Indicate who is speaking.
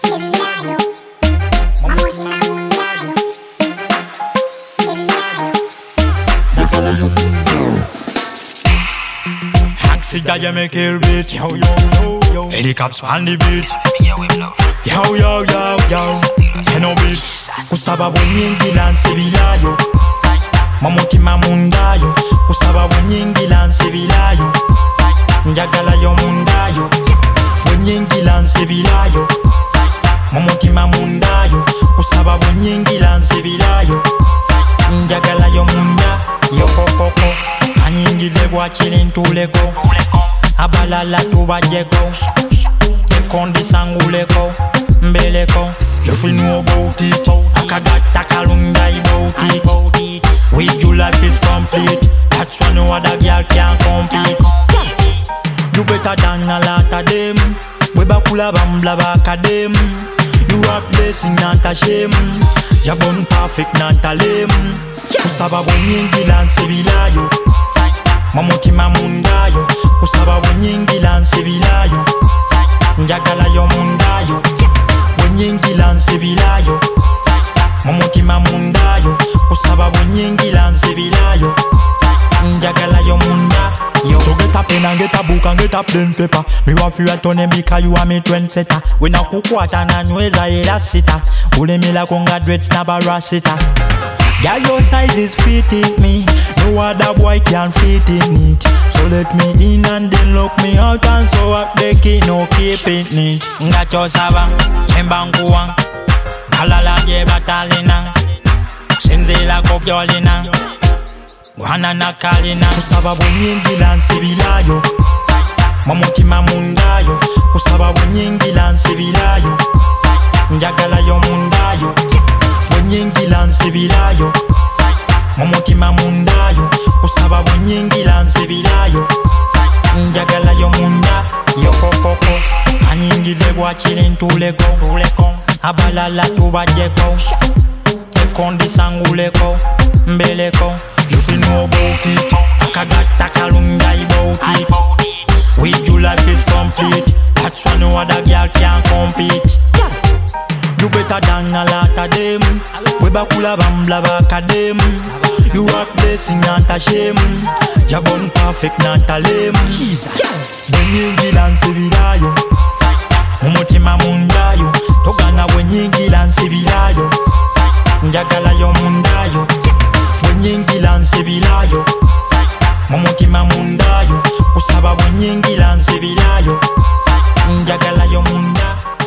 Speaker 1: Sevillano, mamutima mundano, Sevillano.
Speaker 2: Haxida, you make it beat, yo yo yo yo. Helicopters on the beat, yo yo yo yo. Teno beat, kusaba bunyingi lan Sevillayo. Mamutima mundayo, kusaba bunyingi lan Sevillayo. Njagala yo mundayo, bunyingi lan Sevillayo. Mamutima mundayo, kusaba bunyingi lan Sevillayo. Njagala yo munda, yo kokoko. Kanyingile bwakiri ntuleko, abalala tubajeko, ekondi sanguleko, mbeleko. You feel know about it, akagata kalunga about it. With you life is complete, that's why no other girl can compete. You better than a lot of them, we bakula bambla baka them. You are blessing not a shame, you born perfect not a lame. Kusaba bunyingi lan Sevillayo, mamutima mundayo. Kusaba bunyingi lan Sevillayo, njagala yo mundayo. Bunyingi lan Sevillayo, mamutima mundayo. Kusaba bunyingi lan Sevillayo, njagala yo munda. So get a pen and get a book and get a plain paper. Me want for you to name because you are me trendsetter. When I cook water na nweza ila sita, ule mila konga dreads na barasita. Girl, your size is fitting me, no other boy can fit in it. So let me in and then lock me out and throw up the key, no keep it neat. Ngacho saba, chembanguang, balala je batalina, sinzela kobyolina, wana nakalina. Kusaba bunyingi lan Sevillayo, mamutima mundayo. Kusaba bunyingi lan Sevillayo, njagala yo mundayo. Bunyingi lan Sevillayo, mamutima mundayo. Kusaba bunyingi lan Sevillayo, njagala yo munda. Yo kokoko, kanyingile bwakiri ntuleko, abalala tubajeko, ekondi sanguleko, mbeleko. You feel know about it, akagata kalunga about it. With you life is complete, that's why no other girl can compete. You better than a lot of them, we bakula bambla baka them. You are blessing not a shame, you born perfect not a lame. Bunyingi lan Sevillayo, mamutima mundayo. Togana bunyingi lan Sevillayo, njagala yo mundayo. Bunyingi lan Sevillayo, mamutima mundayo. Kusaba bunyingi lan Sevillayo, njagala yo munda.